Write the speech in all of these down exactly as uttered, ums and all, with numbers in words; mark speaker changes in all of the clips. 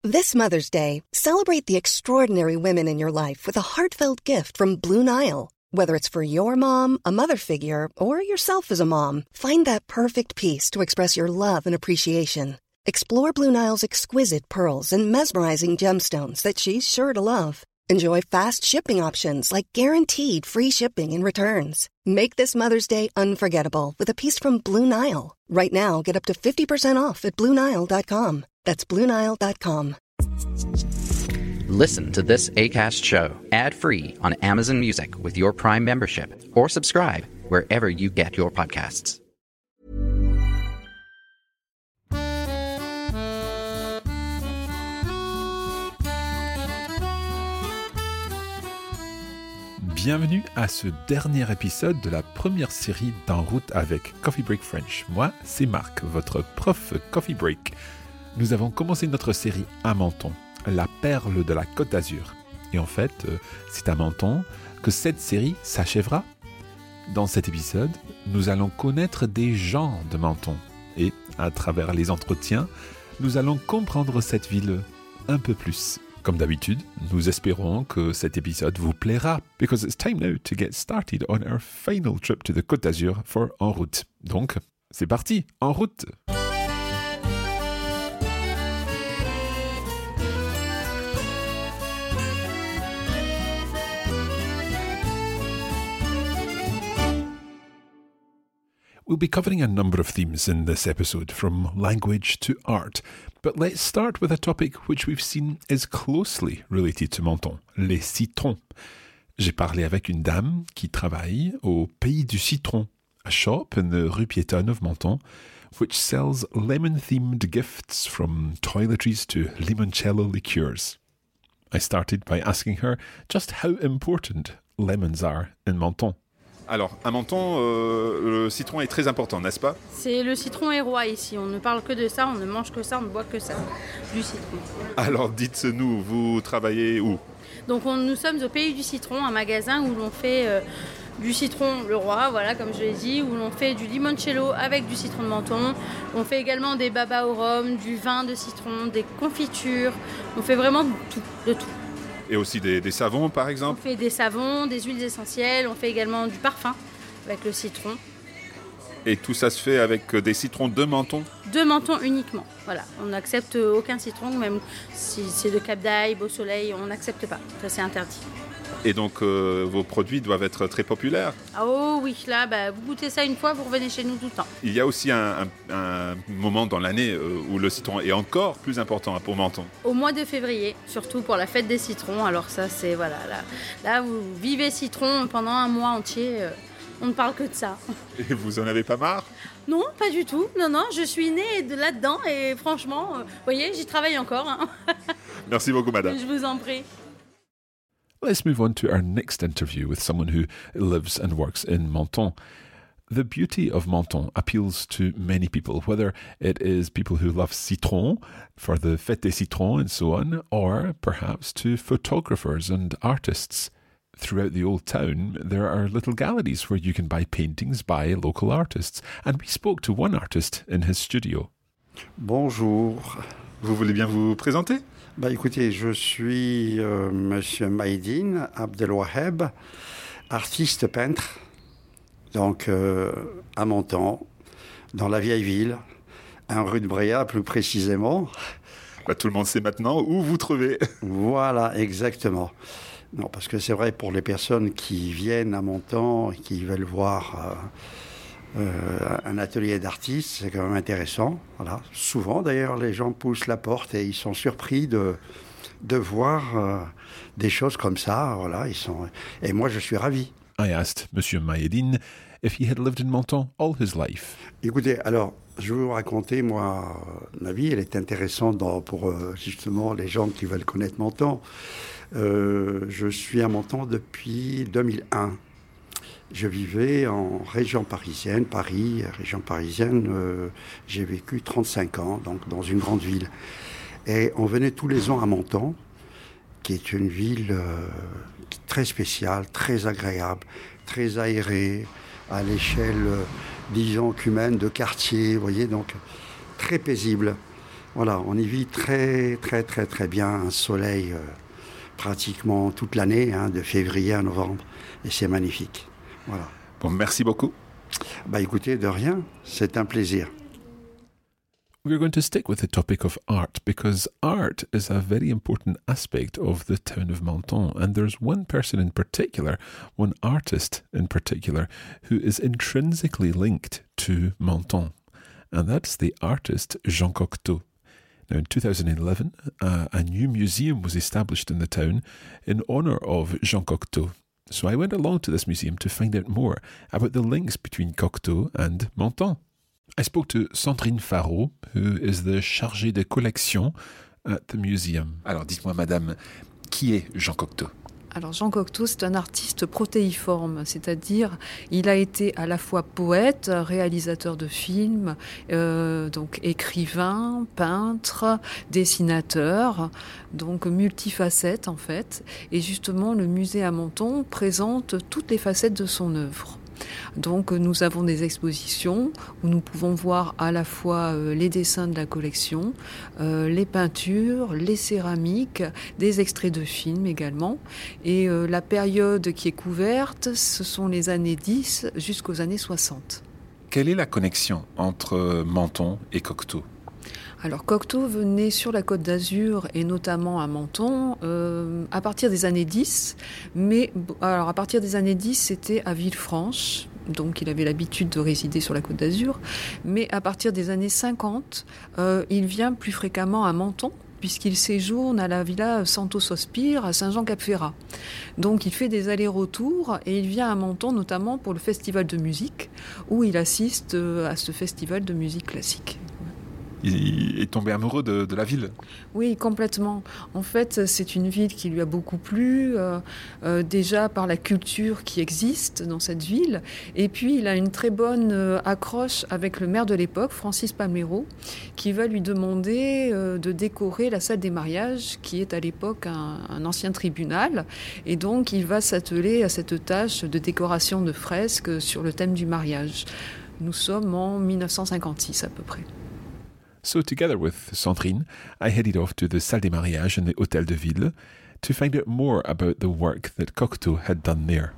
Speaker 1: This Mother's Day, celebrate the extraordinary women in your life with a heartfelt gift from Blue Nile. Whether it's for your mom, a mother figure, or yourself as a mom, find that perfect piece to express your love and appreciation. Explore Blue Nile's exquisite pearls and mesmerizing gemstones that she's sure to love. Enjoy fast shipping options like guaranteed free shipping and returns. Make this Mother's Day unforgettable with a piece from Blue Nile. Right now, get up to fifty percent off at Blue Nile dot com. That's Blue Nile dot com.
Speaker 2: Listen to this Acast show ad-free on Amazon Music with your Prime membership, or subscribe wherever you get your podcasts.
Speaker 3: Bienvenue à ce dernier épisode de la première série d'En route avec Coffee Break French. Moi, c'est Marc, votre prof Coffee Break. Nous avons commencé notre série à Menton, la perle de la Côte d'Azur. Et en fait, c'est à Menton que cette série s'achèvera. Dans cet épisode, nous allons connaître des gens de Menton. Et à travers les entretiens, nous allons comprendre cette ville un peu plus. Comme d'habitude, nous espérons que cet épisode vous plaira, because it's time now to get started on our final trip to the Côte d'Azur for En route. Donc, c'est parti, en route! We'll be covering a number of themes in this episode, from language to art. But let's start with a topic which we've seen is closely related to Menton, les citrons. J'ai parlé avec une dame qui travaille au Pays du Citron, a shop in the rue piétonne of Menton, which sells lemon-themed gifts from toiletries to limoncello liqueurs. I started by asking her just how important lemons are in Menton.
Speaker 4: Alors, à Menton, euh, le citron est très important, n'est-ce pas ?
Speaker 5: C'est le citron est roi ici. On ne parle que de ça, on ne mange que ça, on ne boit que ça, du citron.
Speaker 4: Alors, dites-nous, vous travaillez où ?
Speaker 5: Donc, on, nous sommes au Pays du Citron, un magasin où l'on fait euh, du citron le roi, voilà, comme je l'ai dit, où l'on fait du limoncello avec du citron de Menton. On fait également des babas au rhum, du vin de citron, des confitures. On fait vraiment tout, de tout.
Speaker 4: Et aussi des, des savons, par exemple ?
Speaker 5: On fait des savons, des huiles essentielles, on fait également du parfum avec le citron.
Speaker 4: Et tout ça se fait avec des citrons de Menton ?
Speaker 5: De Menton uniquement, voilà. On n'accepte aucun citron, même si c'est de Cap d'Aille, Beau Soleil, on n'accepte pas. Ça, c'est interdit.
Speaker 4: Et donc, euh, vos produits doivent être très populaires ?
Speaker 5: Ah oh oui, là, bah, vous goûtez ça une fois, vous revenez chez nous tout le temps.
Speaker 4: Il y a aussi un, un, un moment dans l'année euh, où le citron est encore plus important pour Menton.
Speaker 5: Au mois de février, surtout pour la fête des citrons. Alors ça, c'est, voilà, là, là vous vivez citron pendant un mois entier, euh, on ne parle que de ça.
Speaker 4: Et vous en avez pas marre ?
Speaker 5: Non, pas du tout. Non, non, je suis née de là-dedans et franchement, vous euh, voyez, j'y travaille encore. Hein.
Speaker 4: Merci beaucoup, madame.
Speaker 5: Je vous en prie.
Speaker 3: Let's move on to our next interview with someone who lives and works in Menton. The beauty of Menton appeals to many people, whether it is people who love citron for the Fête des Citrons and so on, or perhaps to photographers and artists. Throughout the old town, there are little galleries where you can buy paintings by local artists, and we spoke to one artist in his studio.
Speaker 6: Bonjour.
Speaker 4: Vous voulez bien vous présenter ?
Speaker 6: Bah écoutez, je suis euh, Monsieur Maïdine Abdelwaheb, artiste peintre, donc euh, à Menton, dans la vieille ville, un rue de Bréa plus précisément.
Speaker 4: Bah, tout le monde sait maintenant où vous trouvez.
Speaker 6: Voilà, exactement. Non, parce que c'est vrai, pour les personnes qui viennent à Menton et qui veulent voir euh, euh, un atelier d'artiste, c'est quand même intéressant. Voilà. Souvent, d'ailleurs, les gens poussent la porte et ils sont surpris de, de voir euh, des choses comme ça. Voilà, ils sont... Et moi, je suis ravi.
Speaker 3: I asked Monsieur Maïdine if he had lived in Menton all his life.
Speaker 6: Écoutez, alors, je vais vous raconter, moi, ma vie. Elle est intéressante dans, pour euh, justement les gens qui veulent connaître Menton. Euh, je suis à Menton depuis deux mille un. Je vivais en région parisienne, Paris, région parisienne. Euh, j'ai vécu trente-cinq ans, donc dans une grande ville. Et on venait tous les ans à Menton, qui est une ville euh, très spéciale, très agréable, très aérée, à l'échelle, euh, disons, humaine de quartier, vous voyez, donc très paisible. Voilà, on y vit très, très, très, très bien. Un soleil euh, pratiquement toute l'année, hein, de février à novembre. Et c'est magnifique. Voilà.
Speaker 4: Bon, merci beaucoup.
Speaker 6: Bah écoutez, de rien, c'est un plaisir.
Speaker 3: We're going to stick with the topic of art because art is a very important aspect of the town of Menton, and there's one person in particular, one artist in particular, who is intrinsically linked to Menton, and that's the artist Jean Cocteau. Now, in two thousand eleven, uh, a new museum was established in the town in honour of Jean Cocteau. So I went along to this museum to find out more about the links between Cocteau and Menton. I spoke to Sandrine Farot, who is the chargée de collection at the museum. Alors, dites-moi, madame, qui est Jean Cocteau?
Speaker 7: Alors Jean Cocteau, c'est un artiste protéiforme, c'est-à-dire il a été à la fois poète, réalisateur de films, euh, donc écrivain, peintre, dessinateur, donc multifacette en fait. Et justement, le musée à Menton présente toutes les facettes de son œuvre. Donc nous avons des expositions où nous pouvons voir à la fois euh, les dessins de la collection, euh, les peintures, les céramiques, des extraits de films également. Et euh, la période qui est couverte, ce sont les années dix jusqu'aux années soixante.
Speaker 3: Quelle est la connexion entre Menton et Cocteau ?
Speaker 7: Alors Cocteau venait sur la Côte d'Azur et notamment à Menton euh, à partir des années dix, mais alors à partir des années dix c'était à Villefranche, donc il avait l'habitude de résider sur la Côte d'Azur, mais à partir des années cinquante, euh, il vient plus fréquemment à Menton, puisqu'il séjourne à la villa Santo Sospir à Saint-Jean-Cap-Ferrat. Donc il fait des allers-retours et il vient à Menton notamment pour le festival de musique, où il assiste à ce festival de musique classique.
Speaker 3: Il est tombé amoureux de, de la ville.
Speaker 7: Oui, complètement. En fait, c'est une ville qui lui a beaucoup plu, euh, euh, déjà par la culture qui existe dans cette ville. Et puis, il a une très bonne euh, accroche avec le maire de l'époque, Francis Palmero, qui va lui demander euh, de décorer la salle des mariages, qui est à l'époque un, un ancien tribunal. Et donc, il va s'atteler à cette tâche de décoration de fresques sur le thème du mariage. Nous sommes en dix-neuf cent cinquante-six à peu près.
Speaker 3: So together with Sandrine, I headed off to the salle des mariages in the Hôtel de Ville to find out more about the work that Cocteau had done there.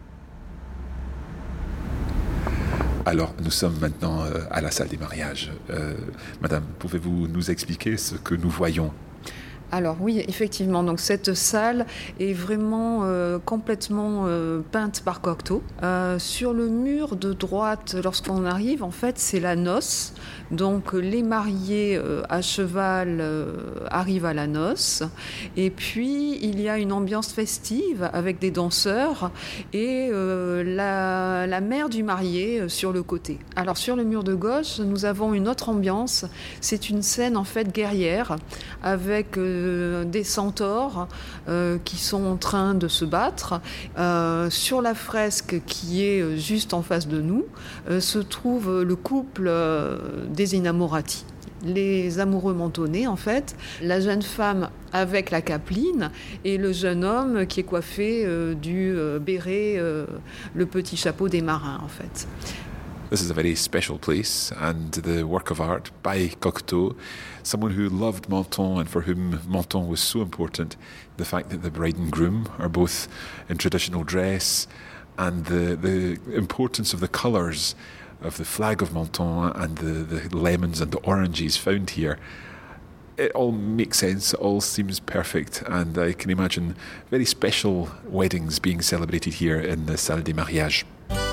Speaker 3: Alors, nous sommes maintenant euh, à la salle des mariages. Euh, Madame, pouvez-vous nous expliquer ce que nous voyons ?
Speaker 7: Alors oui, effectivement, donc cette salle est vraiment euh, complètement euh, peinte par Cocteau. Euh, sur le mur de droite, lorsqu'on arrive, en fait, c'est la noce. Donc les mariés euh, à cheval euh, arrivent à la noce. Et puis, il y a une ambiance festive avec des danseurs et euh, la, la mère du marié euh, sur le côté. Alors sur le mur de gauche, nous avons une autre ambiance. C'est une scène, en fait, guerrière avec... Euh, des centaures euh, qui sont en train de se battre. Euh, sur la fresque qui est juste en face de nous euh, se trouve le couple euh, des Innamorati, les amoureux mentonnais en fait, la jeune femme avec la capeline et le jeune homme qui est coiffé euh, du euh, béret, euh, le petit chapeau des marins en fait.
Speaker 3: This is a very special place, and the work of art by Cocteau, someone who loved Menton and for whom Menton was so important. The fact that the bride and groom are both in traditional dress, and the, the importance of the colours of the flag of Menton and the, the lemons and the oranges found here. It all makes sense, it all seems perfect, and I can imagine very special weddings being celebrated here in the Salle des Mariages.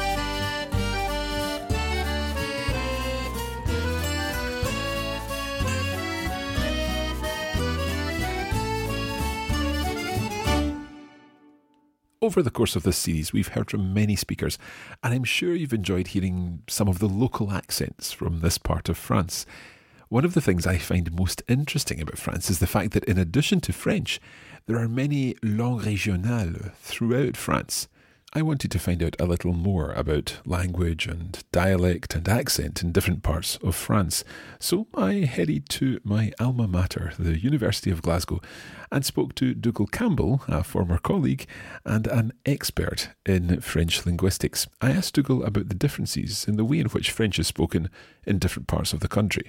Speaker 3: Over the course of this series, we've heard from many speakers, and I'm sure you've enjoyed hearing some of the local accents from this part of France. One of the things I find most interesting about France is the fact that in addition to French, there are many langues régionales throughout France. I wanted to find out a little more about language and dialect and accent in different parts of France. So I headed to my alma mater, the University of Glasgow, and spoke to Dougal Campbell, a former colleague and an expert in French linguistics. I asked Dougal about the differences in the way in which French is spoken in different parts of the country.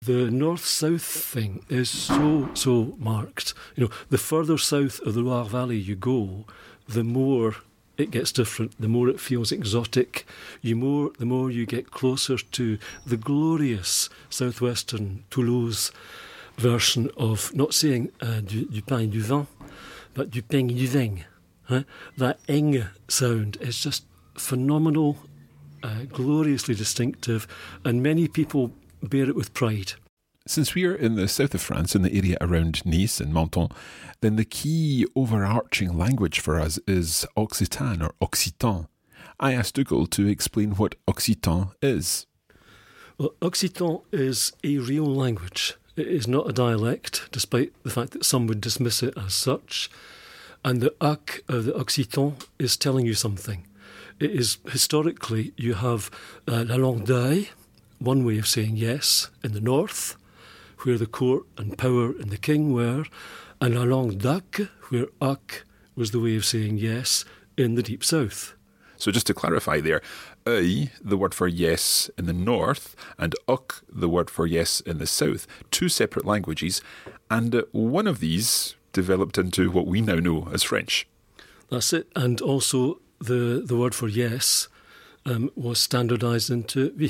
Speaker 8: The north-south thing is so, so marked. You know, the further south of the Loire Valley you go, the more it gets different, the more it feels exotic, you more, the more you get closer to the glorious southwestern Toulouse version of not saying uh, du, du pain et du vin, but du pain et du vin. Huh? That ing sound is just phenomenal, uh, gloriously distinctive, and many people bear it with pride.
Speaker 3: Since we are in the south of France, in the area around Nice and Menton, then the key overarching language for us is Occitan or Occitan. I asked Dougal to explain what Occitan is.
Speaker 8: Well, Occitan is a real language. It is not a dialect, despite the fact that some would dismiss it as such. And the ac of the Occitan is telling you something. It is, historically, you have uh, la langue d'ail, one way of saying yes, in the north, where the court and power and the king were, and la langue d'ac, where ac was the way of saying yes, in the deep south.
Speaker 4: So just to clarify there, œil, the word for yes in the north, and oc, the word for yes in the south, two separate languages, and uh, one of these developed into what we now know as French.
Speaker 8: That's it, and also the, the word for yes um, was standardised into oui,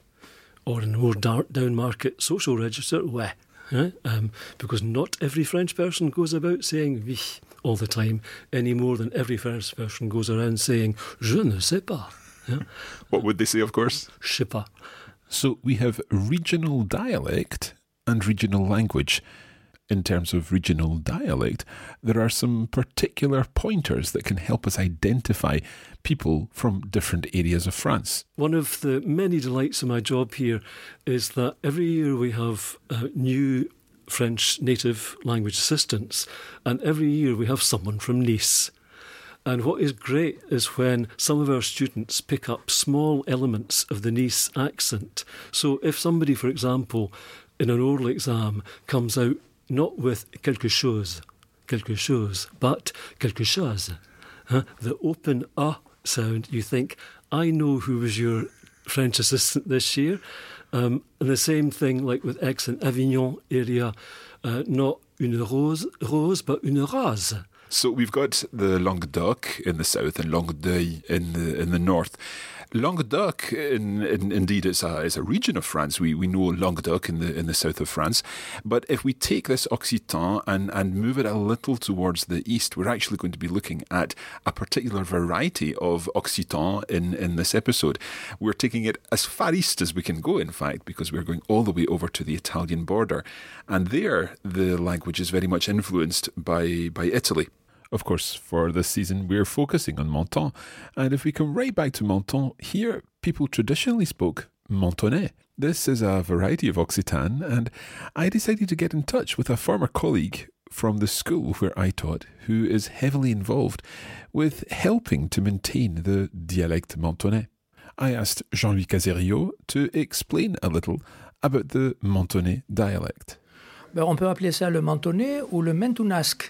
Speaker 8: or in a more down market social register, ouais, eh? um, because not every French person goes about saying oui all the time, any more than every French person goes around saying je ne sais pas. Yeah?
Speaker 4: What would they say, of course?
Speaker 8: Je sais pas.
Speaker 3: So we have regional dialect and regional language. In terms of regional dialect, there are some particular pointers that can help us identify people from different areas of France.
Speaker 8: One of the many delights of my job here is that every year we have uh, new French native language assistants, and every year we have someone from Nice. And what is great is when some of our students pick up small elements of the Nice accent. So if somebody, for example, in an oral exam comes out not with quelque chose, quelque chose, but quelque chose, huh? The open a sound, you think, I know who was your French assistant this year. Um, and the same thing like with Aix and Avignon area, uh, not une rose, rose, but une rase.
Speaker 4: So we've got the Languedoc in the south and Languedeuil in the in the north. Languedoc, in, in, indeed, is a, is a region of France. We we know Languedoc in the in the south of France. But if we take this Occitan and, and move it a little towards the east, we're actually going to be looking at a particular variety of Occitan in, in this episode. We're taking it as far east as we can go, in fact, because we're going all the way over to the Italian border. And there, the language is very much influenced by, by Italy.
Speaker 3: Of course, for this season, we're focusing on Menton. And if we come right back to Menton, here people traditionally spoke Mentonais. This is a variety of Occitan, and I decided to get in touch with a former colleague from the school where I taught, who is heavily involved with helping to maintain the dialecte Mentonais. I asked Jean-Louis Caserio to explain a little about the Mentonais dialect.
Speaker 9: Ben, on peut appeler ça le Mentonnais ou le Mentounasque.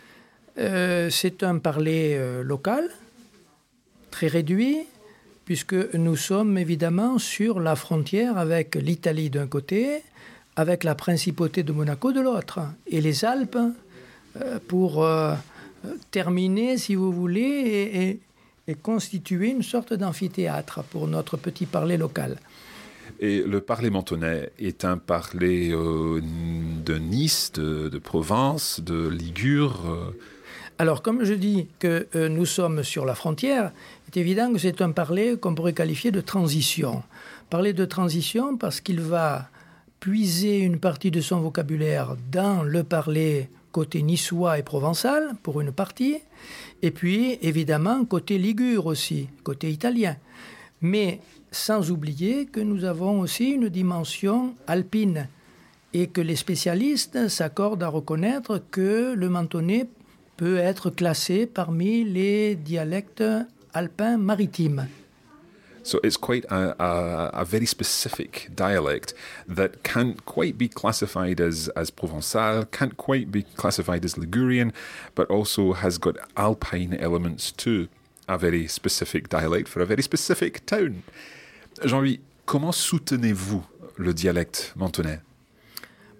Speaker 9: Euh, c'est un parler euh, local, très réduit, puisque nous sommes évidemment sur la frontière avec l'Italie d'un côté, avec la principauté de Monaco de l'autre, et les Alpes euh, pour euh, terminer, si vous voulez, et, et, et constituer une sorte d'amphithéâtre pour notre petit parler local.
Speaker 4: Et le parler mentonnais est un parler euh, de Nice, de, de Provence, de Ligure. Euh...
Speaker 9: Alors, comme je dis que euh, nous sommes sur la frontière, c'est évident que c'est un parler qu'on pourrait qualifier de transition. Parler de transition parce qu'il va puiser une partie de son vocabulaire dans le parler côté niçois et provençal, pour une partie, et puis, évidemment, côté ligure aussi, côté italien. Mais sans oublier que nous avons aussi une dimension alpine et que les spécialistes s'accordent à reconnaître que le mentonnais peut être classé parmi les dialectes alpins maritimes.
Speaker 4: So it's quite a, a, a very specific dialect that can't quite be classified as, as Provençal, can't quite be classified as Ligurian, but also has got alpine elements too. A very specific dialect for a very specific town. Jean-Louis, comment soutenez-vous le dialecte mentonnais?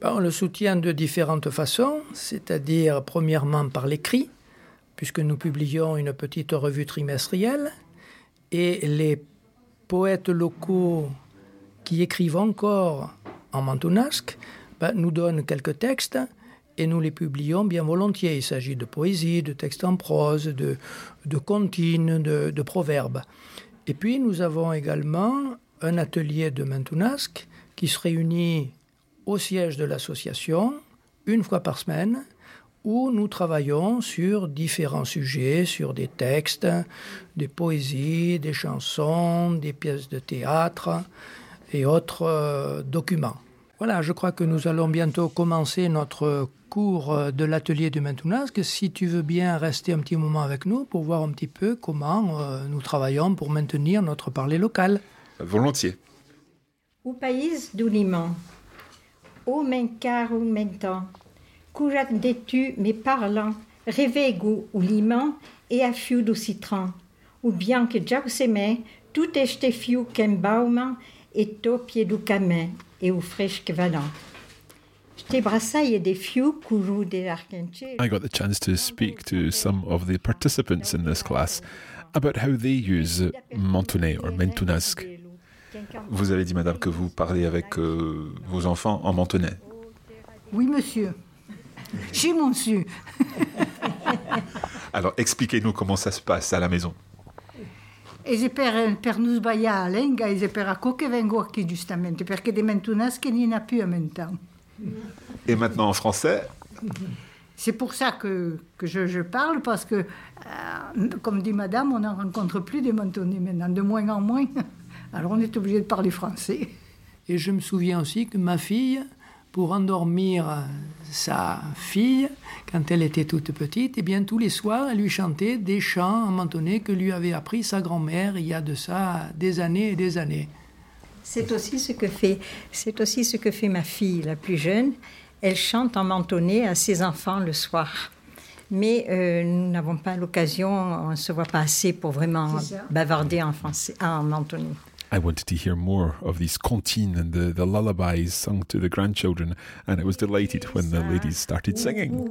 Speaker 9: On le soutient de différentes façons, c'est-à-dire premièrement par l'écrit, puisque nous publions une petite revue trimestrielle, et les poètes locaux qui écrivent encore en mantounasque ben, nous donnent quelques textes et nous les publions bien volontiers. Il s'agit de poésie, de textes en prose, de, de comptines, de, de proverbes. Et puis nous avons également un atelier de mantounasque qui se réunit au siège de l'association une fois par semaine, où nous travaillons sur différents sujets, sur des textes, des poésies, des chansons, des pièces de théâtre et autres euh, documents. Voilà, je crois que nous allons bientôt commencer notre cours de l'atelier du mantounasque. Si tu veux bien rester un petit moment avec nous pour voir un petit peu comment euh, nous travaillons pour maintenir notre parler local.
Speaker 4: Volontiers.
Speaker 10: O país do limão, o mencaro mentan, curat detu me parlant, revego o limão e a fio do citron, ou bien que já semé, tout este fio qu'embauman e topie do camin e o fresque valant. Ste brassaille des fios courou de l'arquenche.
Speaker 3: I got the chance to speak to some of the participants in this class about how they use Mentounet or Mentounasque.
Speaker 4: Vous avez dit, madame, que vous parlez avec euh, vos enfants en mentonnais.
Speaker 11: Oui, monsieur. Chez monsieur.
Speaker 4: Alors, expliquez-nous comment ça se passe à la maison.
Speaker 11: E per, per nous sbagliare a lenga, e per a che vengo qui giustamente, perché di mentunasche n'y en a plus en même temps.
Speaker 4: Et maintenant en français?
Speaker 11: C'est pour ça que, que je, je parle, parce que, euh, comme dit madame, on n'en rencontre plus des mentonnais maintenant, de moins en moins. Alors on est obligé de parler français.
Speaker 9: Et je me souviens aussi que ma fille, pour endormir sa fille, quand elle était toute petite, eh bien tous les soirs, elle lui chantait des chants en mentonnais que lui avait appris sa grand-mère il y a de ça des années et des années.
Speaker 10: C'est aussi ce que fait, c'est aussi ce que fait ma fille, la plus jeune. Elle chante en mentonnais à ses enfants le soir. Mais euh, nous n'avons pas l'occasion, on ne se voit pas assez pour vraiment bavarder en français, en mentonnais.
Speaker 3: I wanted to hear more of these comptines and the, the lullabies sung to the grandchildren, and I was delighted when the ladies started singing.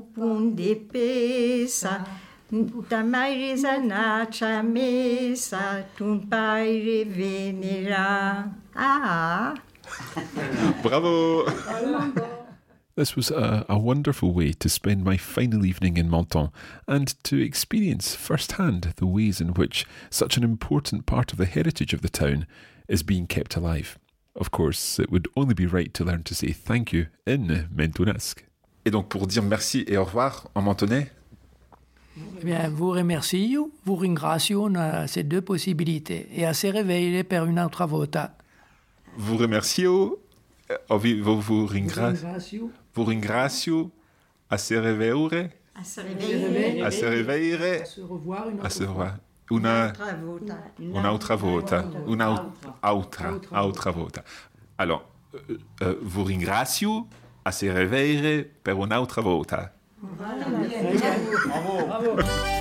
Speaker 4: Bravo!
Speaker 3: This was a, a wonderful way to spend my final evening in Menton and to experience firsthand the ways in which such an important part of the heritage of the town is being kept alive. Of course, it would only be right to learn to say thank you in Mentounasque.
Speaker 4: Et donc pour dire merci et au revoir en mentonnais?
Speaker 9: Eh bien, vous remercio, vous ringrazio a ces deux possibilités et a se reveille per un'altra volta.
Speaker 4: Vous remercio, vous vous ringrazio, vous ringrazio, a se reveure,
Speaker 10: a se reveille,
Speaker 4: a se reveille,
Speaker 9: à se revoir une
Speaker 4: a se revoir. Una, un'altra volta, un'altra, altra volta. Alors, euh, euh, vous ringrazio, a se reveille per un'altra volta.
Speaker 10: Voilà.
Speaker 9: Bravo. Bravo.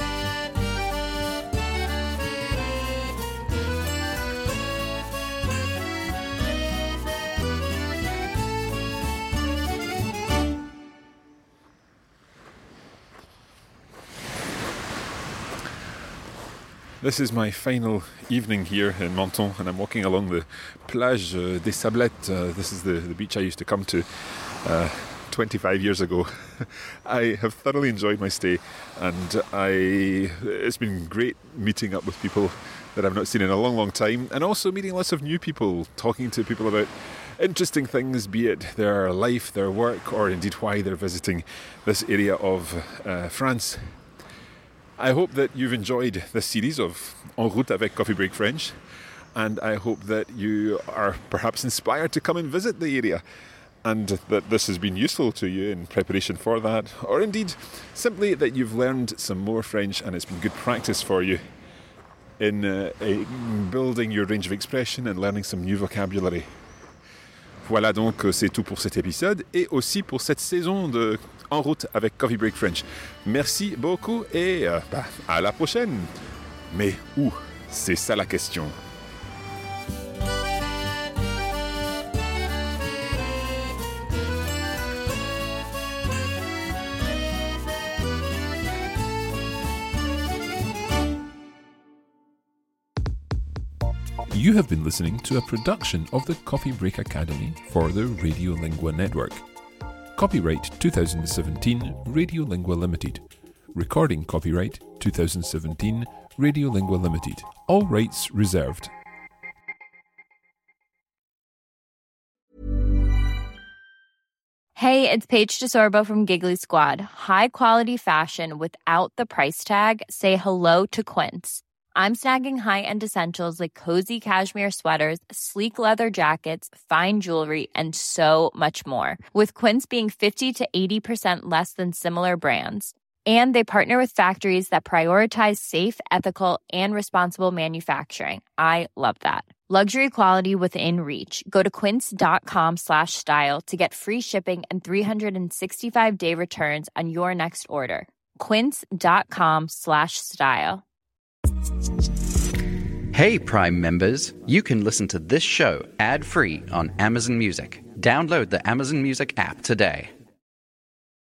Speaker 4: This is my final evening here in Menton, and I'm walking along the Plage des Sablettes. Uh, this is the, the beach I used to come to uh, twenty-five years ago. I have thoroughly enjoyed my stay, and I it's been great meeting up with people that I've not seen in a long, long time, and also meeting lots of new people, talking to people about interesting things, be it their life, their work, or indeed why they're visiting this area of uh, France. I hope that you've enjoyed this series of En route avec Coffee Break French, and I hope that you are perhaps inspired to come and visit the area, and that this has been useful to you in preparation for that, or indeed simply that you've learned some more French and it's been good practice for you in uh, building your range of expression and learning some new vocabulary. Voilà, donc c'est tout pour cet épisode et aussi pour cette saison de En route avec Coffee Break French. Merci beaucoup et euh, bah, à la prochaine. Mais où? C'est ça la question.
Speaker 3: You have been listening to a production of the Coffee Break Academy for the Radiolingua Network. Copyright twenty seventeen, Radiolingua Limited. Recording copyright twenty seventeen, Radiolingua Limited. All rights reserved.
Speaker 12: Hey, it's Paige DeSorbo from Giggly Squad. High quality fashion without the price tag. Say hello to Quince. I'm snagging high-end essentials like cozy cashmere sweaters, sleek leather jackets, fine jewelry, and so much more. With Quince being fifty to eighty percent less than similar brands. And they partner with factories that prioritize safe, ethical, and responsible manufacturing. I love that. Luxury quality within reach. Go to quince.com slash style to get free shipping and three sixty-five day returns on your next order. Quince.com slash style.
Speaker 2: Hey, Prime members, you can listen to this show ad-free on Amazon Music. Download the Amazon Music app today.